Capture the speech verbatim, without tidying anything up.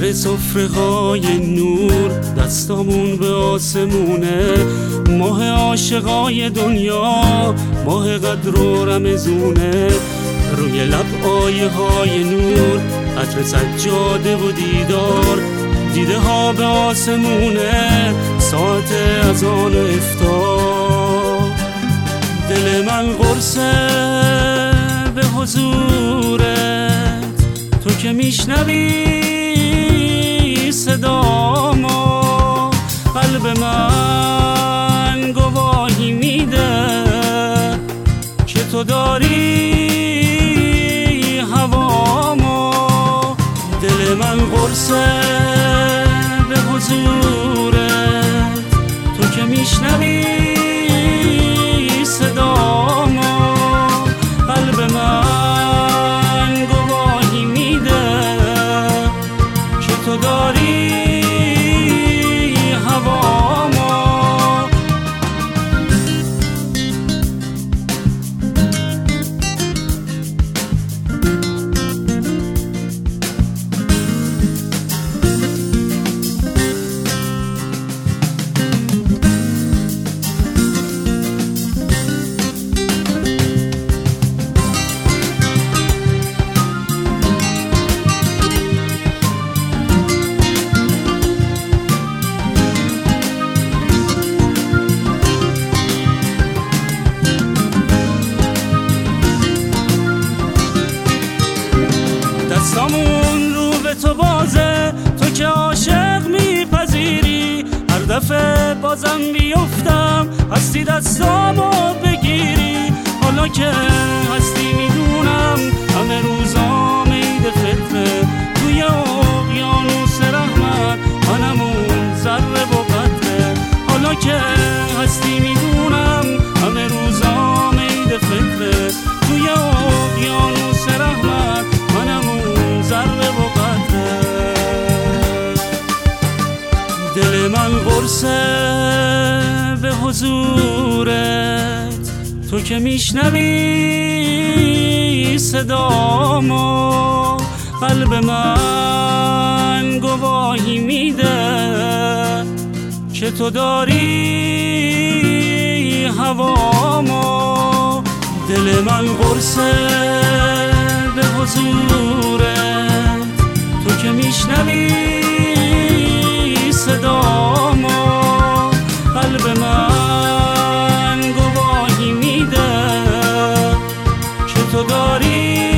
سر سفره‌های نور، دستامون به آسمونه، ماه عاشقای دنیا، ماه قدر و رمزونه. روی لب آیه های نور، عطر سجاده و دیدار، دیده ها به آسمونه، ساعت اذان و افطار. دل من قرصه به حضورت، تو که میشنوی صدامو، قلب من گواهی میده که تو داری هوامو. دل من قرصه به حضورت، تو که میشنوی صدامو، قلب من گواهی میده که تو داری هوامو. دستامون رو به تو بازه، تو که عاشق میپذیری، هر دفعه بازم بیفتم هستی دستامو بگیری. حالا که هستی میدونم همه روزام عید فطره، توی اقیانوس رحمت منم اون ذره و قطره. حالا که هستی میدونم همه روزام عید فطره، توی اقیانوس رحمت منم اون ذره و قطره. دل من قرصه به حضورت، تو که میشنوی صدامو، قلب من گواهی میده که تو داری هوامو. دل من قرصه به حضورت، تو که میشنوی صدامو، قلب من گواهی میده که تو داری